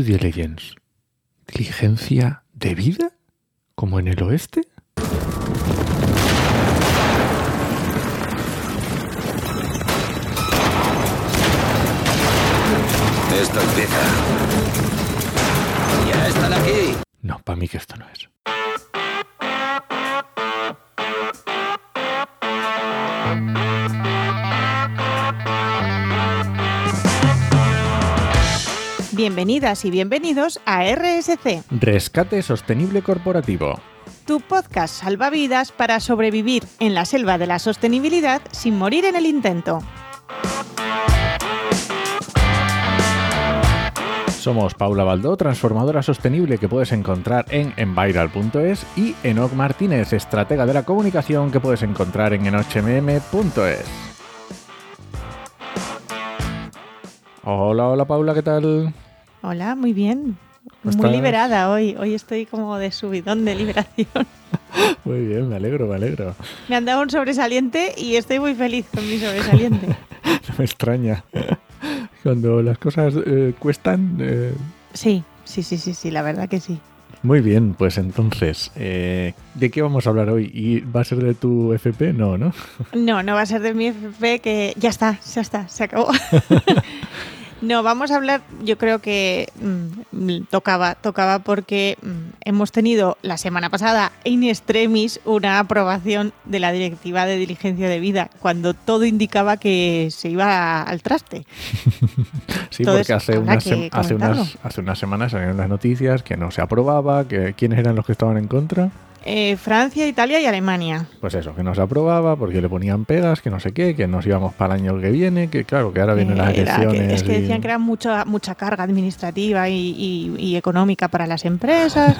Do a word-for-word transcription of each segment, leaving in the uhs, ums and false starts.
Due Diligence. ¿Diligencia de vida? ¿Como en el oeste? Esto empieza. ¡Ya están aquí! No, para mí que esto no es. Bienvenidas y bienvenidos a R S C, Rescate Sostenible Corporativo. Tu podcast salvavidas para sobrevivir en la selva de la sostenibilidad sin morir en el intento. Somos Paula Baldó, transformadora sostenible que puedes encontrar en enviral punto es, y Enoc Martínez, estratega de la comunicación que puedes encontrar en enoch m m punto es. Hola, hola Paula, ¿qué tal? Hola, muy bien. ¿Cómo Muy estás? liberada hoy. Hoy estoy como de subidón de liberación. Muy bien, me alegro, me alegro. Me han dado un sobresaliente y estoy muy feliz con mi sobresaliente. No me extraña. Cuando las cosas eh, cuestan... eh, Sí, sí, sí, sí, sí, la verdad que sí. Muy bien, pues entonces, eh, ¿de qué vamos a hablar hoy? ¿Y va a ser de tu F P? No, ¿no? No, no va a ser de mi F P, que ya está, ya está, se acabó. No, vamos a hablar, yo creo que mmm, tocaba, tocaba porque mmm, hemos tenido la semana pasada in extremis una aprobación de la Directiva de Diligencia de Vida, cuando todo indicaba que se iba al traste. Sí, Entonces, porque hace habrá unas, que sem- hace, comentarlo. unas, hace unas semanas salieron las noticias que no se aprobaba, que quiénes eran los que estaban en contra. Eh, Francia, Italia y Alemania. Pues eso, que no se aprobaba porque le ponían pegas, que no sé qué, que nos íbamos para el año que viene, que claro, que ahora vienen las Eh, era que- elecciones. es que y- decían que era mucha, mucha carga administrativa y, y- y económica para las empresas.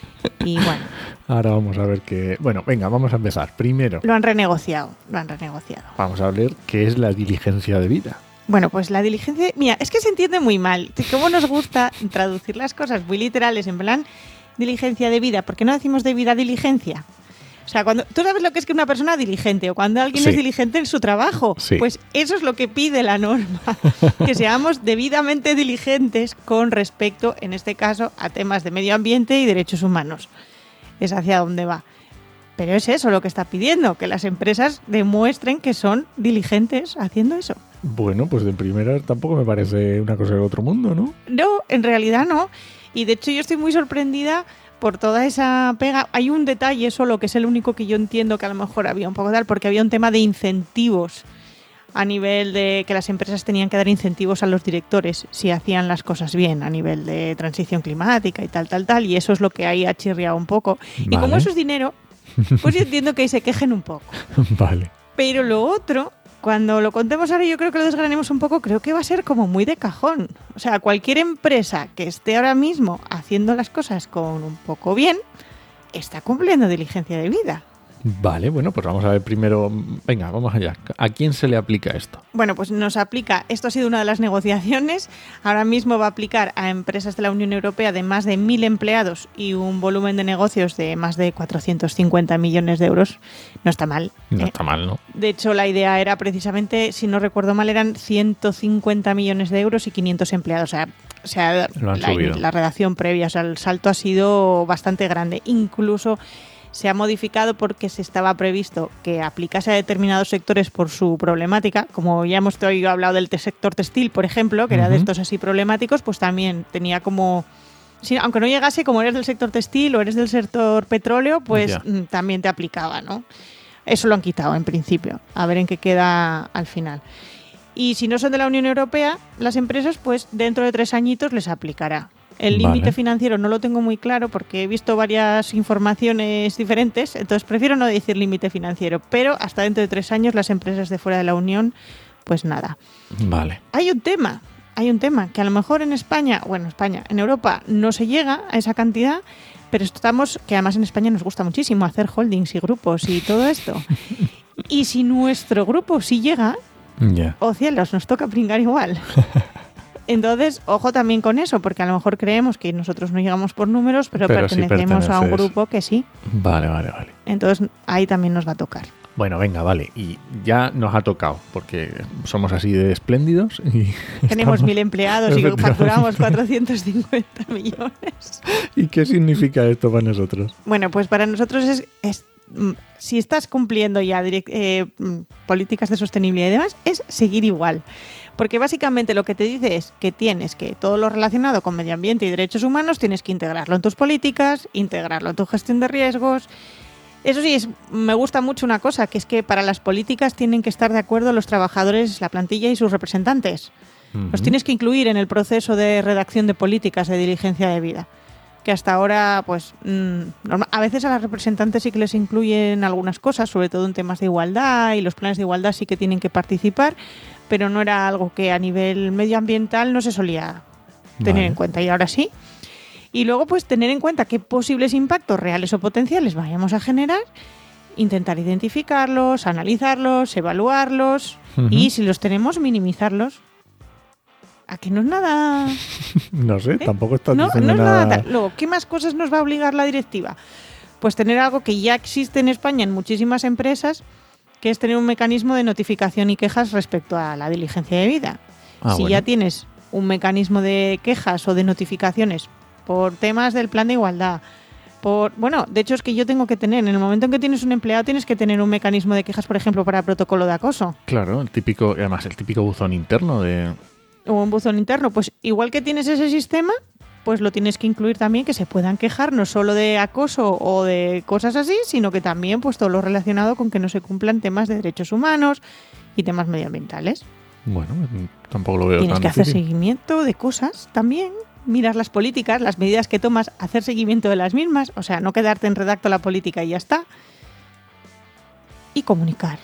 Y bueno, Ahora vamos a ver qué... Bueno, venga, vamos a empezar. Primero, lo han renegociado, lo han renegociado. vamos a ver qué es la diligencia de vida. Bueno, pues la diligencia... Mira, es que se entiende muy mal. ¿Cómo nos gusta traducir las cosas muy literales en plan diligencia de vida? ¿Por qué no decimos de vida diligencia? O sea, cuando tú sabes lo que es que una persona diligente o cuando alguien Sí. es diligente en su trabajo, Sí. pues eso es lo que pide la norma, que seamos debidamente diligentes con respecto, en este caso, a temas de medio ambiente y derechos humanos. Es hacia dónde va. Pero es eso lo que está pidiendo, que las empresas demuestren que son diligentes haciendo eso. Bueno, pues de primera tampoco me parece una cosa del otro mundo, ¿no? No, en realidad no. Y de hecho yo estoy muy sorprendida por toda esa pega. Hay un detalle solo que es el único que yo entiendo que a lo mejor había un poco tal, porque había un tema de incentivos a nivel de que las empresas tenían que dar incentivos a los directores si hacían las cosas bien a nivel de transición climática y tal, tal, tal. Y eso es lo que ahí ha chirriado un poco. Y como Vale. eso es dinero, pues yo entiendo que ahí se quejen un poco. Vale. Pero lo otro, cuando lo contemos ahora, yo creo que lo desgranemos un poco, creo que va a ser como muy de cajón. O sea, cualquier empresa que esté ahora mismo haciendo las cosas con un poco bien, está cumpliendo diligencia de vida. Vale, bueno, pues vamos a ver primero... Venga, vamos allá. ¿A quién se le aplica esto? Bueno, pues nos aplica, esto ha sido una de las negociaciones, ahora mismo va a aplicar a empresas de la Unión Europea de más de mil empleados y un volumen de negocios de más de cuatrocientos cincuenta millones de euros. No está mal. No ¿eh? está mal, ¿no? De hecho, la idea era precisamente, si no recuerdo mal, eran ciento cincuenta millones de euros y quinientos empleados. O sea, o sea Lo han la, subido. la redacción previa, o sea, el salto ha sido bastante grande. Incluso se ha modificado porque se estaba previsto que aplicase a determinados sectores por su problemática. Como ya hemos oído hablado del te- sector textil, por ejemplo, que era de Ujú. estos así problemáticos, pues también tenía como... Sí, aunque no llegase, como eres del sector textil o eres del sector petróleo, pues Ya. mm, también te aplicaba, ¿no? Eso lo han quitado en principio, a ver en qué queda al final. Y si no son de la Unión Europea, las empresas, pues dentro de tres añitos les aplicará. El Vale. límite financiero no lo tengo muy claro porque he visto varias informaciones diferentes, entonces prefiero no decir límite financiero, pero hasta dentro de tres años las empresas de fuera de la Unión, pues nada. Vale. Hay un tema, hay un tema que a lo mejor en España, bueno, España, en Europa no se llega a esa cantidad, pero estamos, que además en España nos gusta muchísimo hacer holdings y grupos y todo esto. Y si nuestro grupo sí llega, Ya. oh cielos, nos toca pringar igual. Entonces, ojo también con eso, porque a lo mejor creemos que nosotros no llegamos por números, pero, Pero sí pertenecemos a un perteneces. grupo que sí. Vale, vale, vale. Entonces, ahí también nos va a tocar. Bueno, venga, vale. Y ya nos ha tocado, porque somos así de espléndidos y Tenemos estamos- mil empleados y facturamos cuatrocientos cincuenta millones. ¿Y qué significa esto para nosotros? Bueno, pues para nosotros es, es mm, si estás cumpliendo ya direct- eh, mm, políticas de sostenibilidad y demás, es seguir igual. Porque básicamente lo que te dice es que tienes que todo lo relacionado con medio ambiente y derechos humanos tienes que integrarlo en tus políticas, integrarlo en tu gestión de riesgos. Eso sí, es, me gusta mucho una cosa, que es que para las políticas tienen que estar de acuerdo los trabajadores, la plantilla y sus representantes. Los Ujú. tienes que incluir en el proceso de redacción de políticas de diligencia de vida. Que hasta ahora, pues, mmm, norma- a veces a las representantes sí que les incluyen algunas cosas, sobre todo en temas de igualdad, y los planes de igualdad sí que tienen que participar, pero no era algo que a nivel medioambiental no se solía tener Vale. en cuenta, y ahora sí. Y luego, pues, tener en cuenta qué posibles impactos reales o potenciales vayamos a generar, intentar identificarlos, analizarlos, evaluarlos, Ujú. y si los tenemos, minimizarlos. ¿A que no es nada? No sé, tampoco estás No, diciendo no es nada. nada tal. Luego, ¿qué más cosas nos va a obligar la directiva? Pues tener algo que ya existe en España en muchísimas empresas, que es tener un mecanismo de notificación y quejas respecto a la diligencia de vida. Ah, si bueno. ya tienes un mecanismo de quejas o de notificaciones por temas del plan de igualdad, por bueno, de hecho es que yo tengo que tener, en el momento en que tienes un empleado, tienes que tener un mecanismo de quejas, por ejemplo, para protocolo de acoso. Claro, el típico, además el típico buzón interno de... O un buzón interno, pues igual que tienes ese sistema, pues lo tienes que incluir también, que se puedan quejar no solo de acoso o de cosas así, sino que también pues todo lo relacionado con que no se cumplan temas de derechos humanos y temas medioambientales. Bueno, tampoco lo veo Tienes tan que hacer difícil. seguimiento de cosas también, mirar las políticas, las medidas que tomas, hacer seguimiento de las mismas, o sea, no quedarte en redacto la política y ya está. Y comunicar.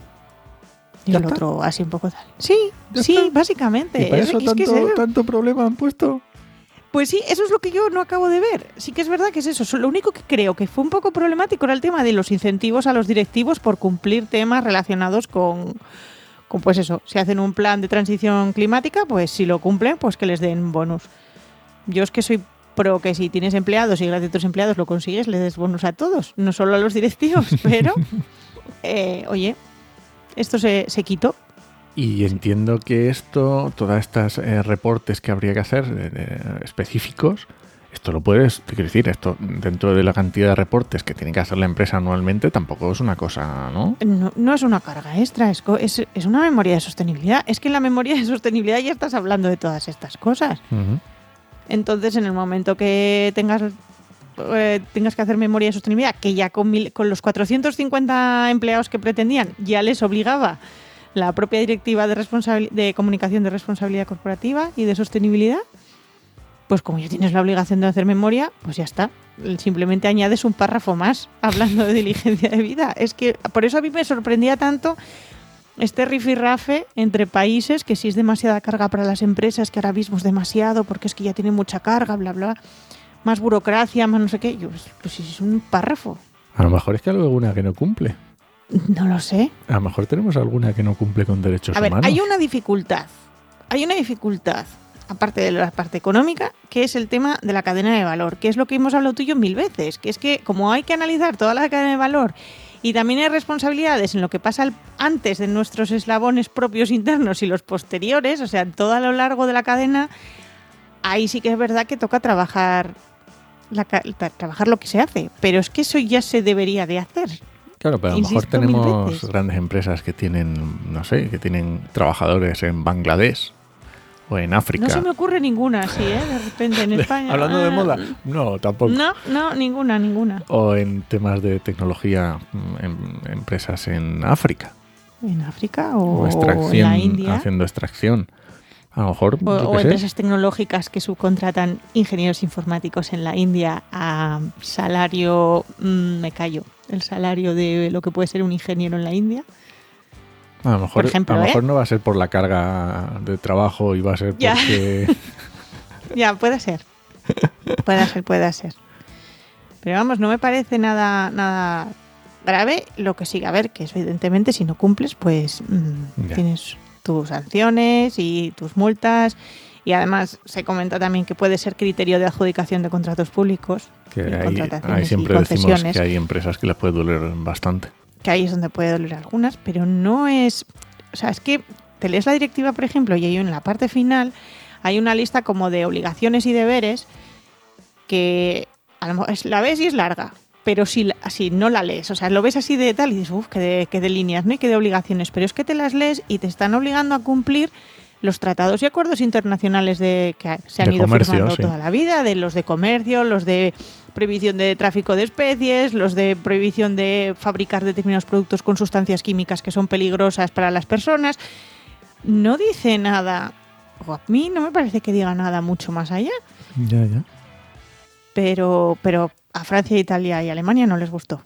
Y ¿Ya el está? otro así un poco tal. Sí, ¿Ya sí, está? básicamente. ¿Y para Es- eso es que es tanto, eso. tanto problema han puesto? Pues sí, eso es lo que yo no acabo de ver. Sí que es verdad que es eso. Lo único que creo que fue un poco problemático era el tema de los incentivos a los directivos por cumplir temas relacionados con, con pues eso, si hacen un plan de transición climática, pues si lo cumplen, pues que les den bonus. Yo es que soy pro que si tienes empleados y gracias a tus empleados lo consigues, les des bonus a todos, no solo a los directivos, pero eh, oye, esto se, se quitó. Y entiendo que esto, todas estas eh, reportes que habría que hacer eh, eh, específicos, esto lo puedes, te quiero decir, esto dentro de la cantidad de reportes que tiene que hacer la empresa anualmente tampoco es una cosa, ¿no? No, no es una carga extra, es, co- es, es una memoria de sostenibilidad. Es que en la memoria de sostenibilidad ya estás hablando de todas estas cosas. Ujú. Entonces, en el momento que tengas eh, tengas que hacer memoria de sostenibilidad, que ya con, mil- con los cuatrocientos cincuenta empleados que pretendían, ya les obligaba la propia directiva de, responsabil- de comunicación de responsabilidad corporativa y de sostenibilidad, pues como ya tienes la obligación de hacer memoria, pues ya está. Simplemente añades un párrafo más hablando de diligencia de vida. Es que por eso a mí me sorprendía tanto este rifirrafe entre países, que si es demasiada carga para las empresas, que ahora mismo es demasiado, porque es que ya tienen mucha carga, bla, bla, más burocracia, más no sé qué. Yo, pues, pues si es un párrafo. A lo mejor es que hay alguna que no cumple. No lo sé. A lo mejor tenemos alguna que no cumple con derechos A ver, humanos. hay una dificultad. Hay una dificultad, aparte de la parte económica, que es el tema de la cadena de valor, que es lo que hemos hablado tú y yo mil veces, que es que como hay que analizar toda la cadena de valor y también hay responsabilidades en lo que pasa al- antes de nuestros eslabones propios internos y los posteriores, o sea, todo a lo largo de la cadena, ahí sí que es verdad que toca trabajar, la ca- tra- trabajar lo que se hace, pero es que eso ya se debería de hacer. Claro, pero a lo mejor Insisto mil tenemos veces. grandes empresas que tienen, no sé, que tienen trabajadores en Bangladesh o en África. No se me ocurre ninguna así, ¿eh? De repente en España. Hablando de Ah, moda, no, tampoco. No, no, ninguna, ninguna. O en temas de tecnología, mm, en empresas en África. ¿En África o, O en extracción, la India? haciendo extracción. A lo mejor, O, yo o qué sé. empresas tecnológicas que subcontratan ingenieros informáticos en la India a salario, mm, me callo, el salario de lo que puede ser un ingeniero en la India. A lo mejor, por ejemplo, a lo mejor ¿eh? no va a ser por la carga de trabajo y va a ser Ya. porque... Ya, puede ser. Puede ser, puede ser. Pero vamos, no me parece nada, nada grave. Lo que sí, a ver, que es evidentemente si no cumples, pues mm, Ya. tienes tus sanciones y tus multas. Y además se comenta también que puede ser criterio de adjudicación de contratos públicos. que y hay, contrataciones hay y siempre decimos concesiones. que hay empresas que les puede doler bastante. que ahí es donde puede doler algunas, pero no es... O sea, es que te lees la directiva, por ejemplo, y ahí en la parte final hay una lista como de obligaciones y deberes que a lo mejor es- la ves y es larga, pero si, la- si no la lees, o sea, lo ves así de tal y dices, uff, que de, que de líneas, ¿no? Y que de obligaciones, pero es que te las lees y te están obligando a cumplir los tratados y acuerdos internacionales de que se han De ido comercio, firmando sí. toda la vida, de los de comercio, los de prohibición de tráfico de especies, los de prohibición de fabricar determinados productos con sustancias químicas que son peligrosas para las personas. No dice nada, o a mí no me parece que diga nada mucho más allá, Ya, ya. pero, pero a Francia, Italia y Alemania no les gustó.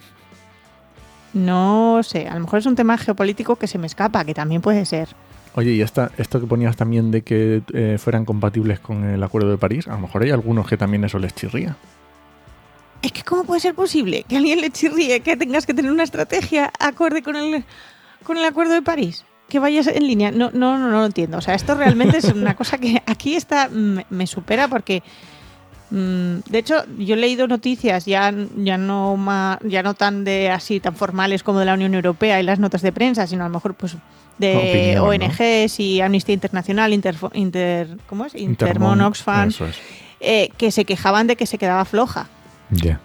No sé, a lo mejor es un tema geopolítico que se me escapa, que también puede ser. Oye, y esta, esto que ponías también de que eh, fueran compatibles con el Acuerdo de París, a lo mejor hay algunos que también eso les chirría. Es que ¿cómo puede ser posible que a alguien le chirríe que tengas que tener una estrategia acorde con el, con el Acuerdo de París? Que vayas en línea. No, no, no, no lo entiendo. O sea, esto realmente es una cosa que aquí está me, me supera porque... mm, de hecho, yo he leído noticias ya, ya, no ma- ya no tan de así tan formales como de la Unión Europea y las notas de prensa, sino a lo mejor pues de Opinión, O N Ges y Amnistía Internacional, Inter, Inter- ¿cómo es? Intermon Oxfam, Eso es. eh, que se quejaban de que se quedaba floja. Ya.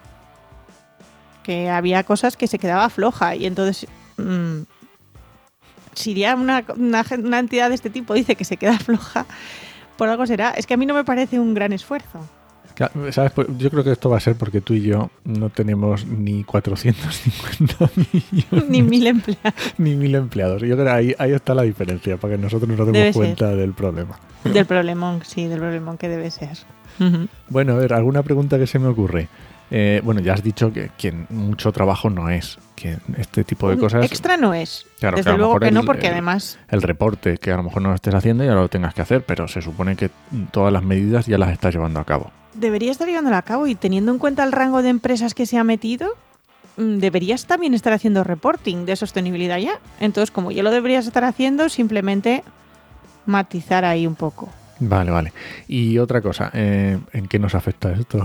Que había cosas que se quedaba floja y entonces mmm, si ya una, una, una entidad de este tipo dice que se queda floja, por algo será. Es que a mí no me parece un gran esfuerzo. Claro, ¿sabes? Pues yo creo que esto va a ser porque tú y yo no tenemos ni cuatrocientos cincuenta millones Ni mil empleados. ni mil empleados. Yo creo que ahí, ahí está la diferencia, para que nosotros nos Debe demos ser. cuenta del problema. Del problemón, sí, del problemón que debe ser. Ujú. Bueno, a ver, alguna pregunta que se me ocurre. Eh, bueno, ya has dicho que, que mucho trabajo no es, que este tipo de Un cosas... extra no es. Claro, que a Desde lo luego mejor que no, el- porque el- además... El reporte, que a lo mejor no lo estés haciendo, ya lo tengas que hacer, pero se supone que todas las medidas ya las estás llevando a cabo. Debería estar llevándolo a cabo y teniendo en cuenta el rango de empresas que se ha metido, mm, deberías también estar haciendo reporting de sostenibilidad ya. Entonces, como ya lo deberías estar haciendo, simplemente matizar ahí un poco. Vale, vale. Y otra cosa, eh, ¿en qué nos afecta esto?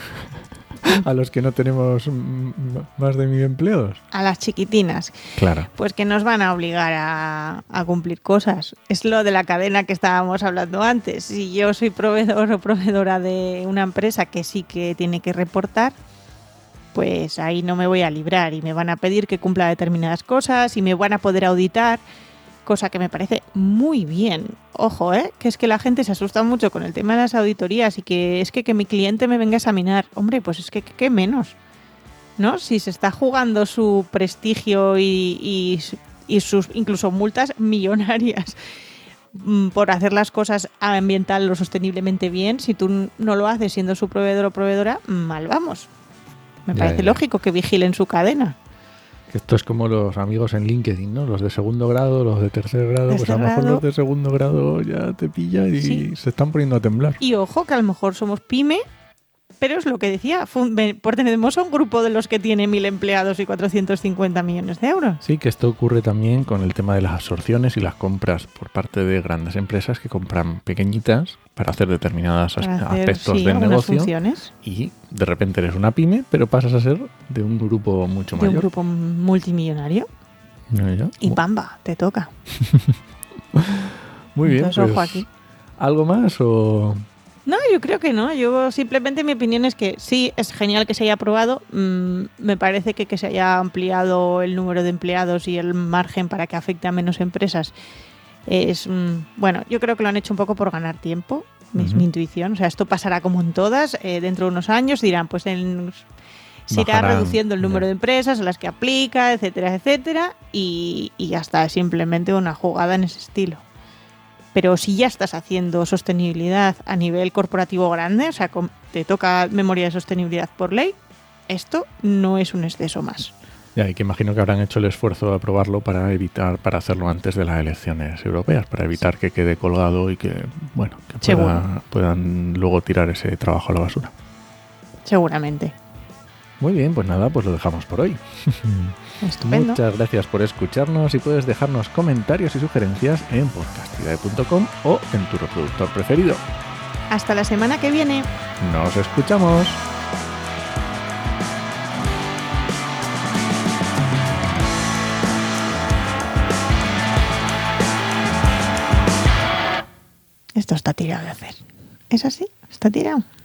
A los que no tenemos mm, más de mil empleados. A las chiquitinas, Claro. pues que nos van a obligar a, a cumplir cosas. Es lo de la cadena que estábamos hablando antes. Si yo soy proveedor o proveedora de una empresa que sí que tiene que reportar, pues ahí no me voy a librar y me van a pedir que cumpla determinadas cosas y me van a poder auditar, cosa que me parece muy bien. Ojo, ¿eh? Que es que la gente se asusta mucho con el tema de las auditorías y que es que, que mi cliente me venga a examinar. Hombre, pues es que qué menos, ¿no? Si se está jugando su prestigio y, y, y sus incluso multas millonarias mm, por hacer las cosas ambiental o sosteniblemente bien, si tú no lo haces siendo su proveedor o proveedora, mal vamos. Me Ya, parece ya. lógico que vigilen su cadena. Esto es como los amigos en LinkedIn, ¿no? Los de segundo grado, los de tercer grado. Pues a Tercer lo mejor grado. los de segundo grado ya te pillan y Sí. se están poniendo a temblar. Y ojo, que a lo mejor somos pyme, pero es lo que decía, fun- ve- pertenecemos a un grupo de los que tiene mil empleados y cuatrocientos cincuenta millones de euros. Sí, que esto ocurre también con el tema de las absorciones y las compras por parte de grandes empresas que compran pequeñitas para hacer determinados Para hacer, aspectos sí, del algunas negocio funciones y de repente eres una pyme, pero pasas a ser de un grupo mucho de un mayor. grupo multimillonario. ¿No, ya? Y pamba, te toca. Muy bien. Entonces, ojo pues, aquí. ¿algo más o...? No, yo creo que no. Yo simplemente mi opinión es que sí, es genial que se haya aprobado. Mm, me parece que que se haya ampliado el número de empleados y el margen para que afecte a menos empresas es, mm, bueno, yo creo que lo han hecho un poco por ganar tiempo. Es Ujú. mi intuición. O sea, esto pasará como en todas. eh, dentro de unos años dirán, pues en- se irá Bajarán, reduciendo el número ya. de empresas a las que aplica, etcétera, etcétera. Y, y ya está, es simplemente una jugada en ese estilo. Pero si ya estás haciendo sostenibilidad a nivel corporativo grande, o sea, con- te toca memoria de sostenibilidad por ley, esto no es un exceso más. Ya, y que imagino que habrán hecho el esfuerzo de aprobarlo para evitar, para hacerlo antes de las elecciones europeas, para evitar que quede colgado y que, bueno, que pueda- Seguro. puedan luego tirar ese trabajo a la basura. Seguramente. Muy bien, pues nada, pues lo dejamos por hoy. Estupendo. Muchas gracias por escucharnos y puedes dejarnos comentarios y sugerencias en podcastidae punto com o en tu reproductor preferido. Hasta la semana que viene. Nos escuchamos. Esto está tirado de hacer. ¿Es así? ¿Está tirado?